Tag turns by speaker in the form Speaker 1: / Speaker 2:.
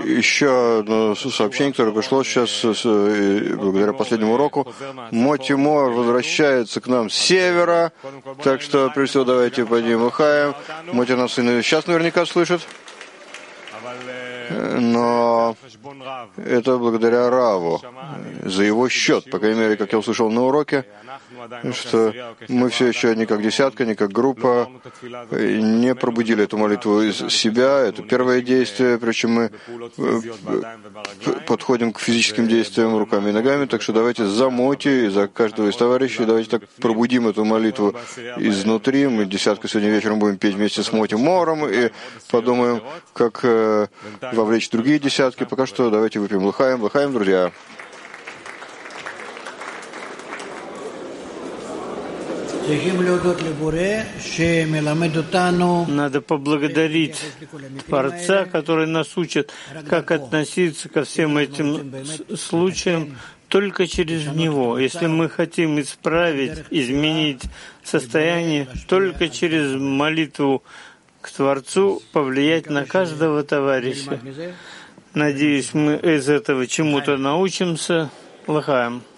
Speaker 1: еще одно сообщение, которое пришло сейчас благодаря последнему уроку. Моти Мор возвращается к нам с севера, так что, прежде всего, давайте поднимем Лахаем. Моти нас сейчас наверняка слышит, но это благодаря Раву, за его счет, по крайней мере, как я услышал на уроке, что мы все еще не как десятка, не как группа, не пробудили эту молитву из себя. Это первое действие, прежде чем мы подходим к физическим действиям руками и ногами. Так что давайте за Моти и за каждого из товарищей, давайте так пробудим эту молитву изнутри. Мы десятка сегодня вечером будем петь вместе с Моти Мором и подумаем, как вовлечь другие десятки. Пока что давайте выпьем Лахаем. Лахаем, друзья.
Speaker 2: Надо поблагодарить Творца, который нас учит, как относиться ко всем этим случаям только через Него. Если мы хотим исправить, изменить состояние, только через молитву к Творцу повлиять на каждого товарища. Надеюсь, мы из этого чему-то научимся. Лахаем.